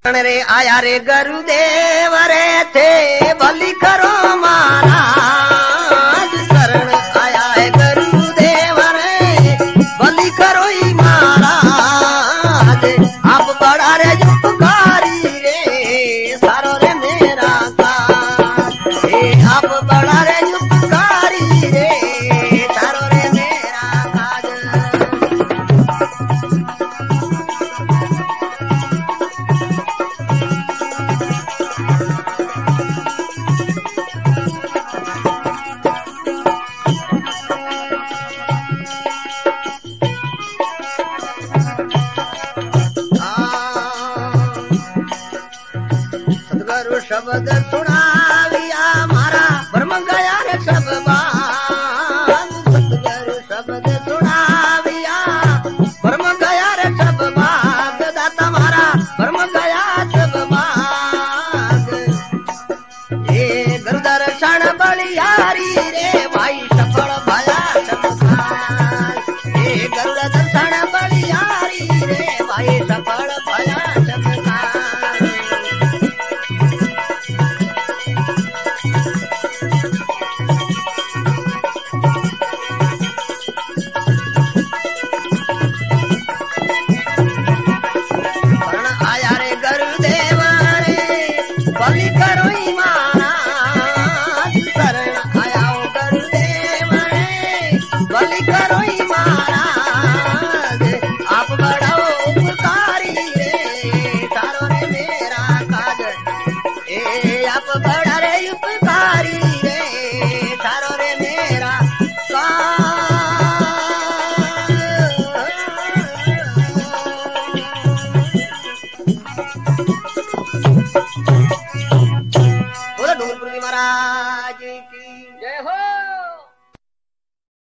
रे आया रे गुरुदेव रे थे भली करो महाराज शरण आया है गुरुदेव रे भली करो ही महाराज आप बड़ा रे उपकारी रे सारो रे मेरा काज आप बड़ा रे उपकारी रे सारो रे मेरा काज शब्द सुनाविया मारा ब्रह्म गया रे सब बात सतगुरु शब्द सुनाविया ब्रह्म गया रे सब बात दाता मारा ब्रह्म गया सब बात ये गुरु दर्शन बलियारी रे भाई सफल भया चमत्कार ये गुरु दर्शन बलियारी रे भाई सफल भया चमत्कार बलि करो ही महाराज शरण आया गुरुदेव रे बलि करो ही महाराज आप बढ़ाओ उपकारी रे सारो रे मेरा काज आप बड़ा रे उपकारी रे सारो रे मेरा महाराज की जय हो।